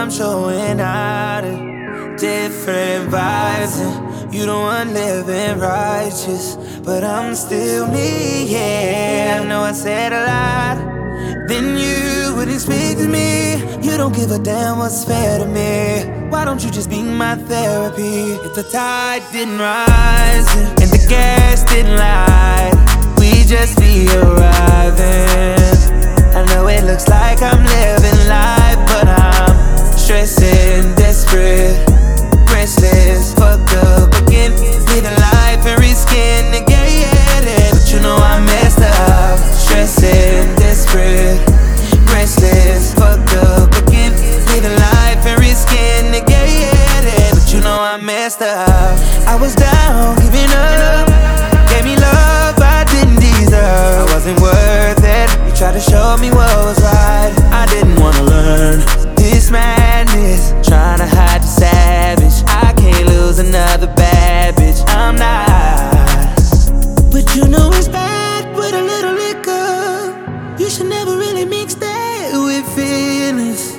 I'm showing out in different vibes, and you the one living righteous, but I'm still me, yeah. I know I said a lot, then you wouldn't speak to me. You don't give a damn what's fair to me. Why don't you just be my therapy? If the tide didn't rise and the gas didn't light, we just be arriving. I know it looks like I'm living life, but I'm stressing, desperate, restless, fucked up again. Living life and risking to get it, but you know I messed up. Stressing, desperate, restless, fucked up again. Living life and risking to get it, but you know I messed up. I was down, giving up, gave me love I didn't deserve. I wasn't worth it. You tried to show me what was right. I didn't wanna learn this madness, trying to hide the savage. I can't lose another bad bitch, I'm not. But you know it's bad with a little liquor. You should never really mix that with feelings.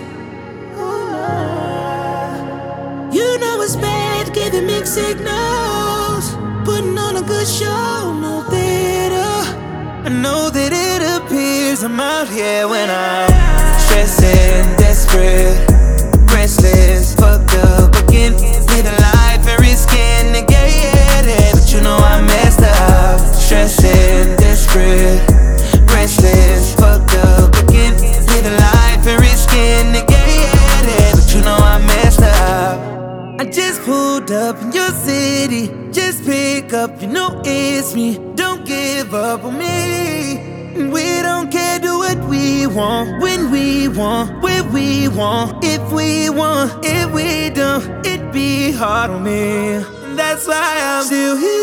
You know it's bad giving mixed signals, putting on a good show, no theater. I know that it appears I'm out here when I'm stressing, desperate, restless, fucked up again. Living life and risking to get it, but you know I messed up. Stressing, desperate, restless, fucked up again. Living life and risking to get it, but you know I messed up. I just pulled up in your city, just pick up, you know it's me. Don't give up on me. We don't care, do what we want, when we want, where we want, if we want. If we don't, it'd be hard on me. And that's why I'm still here.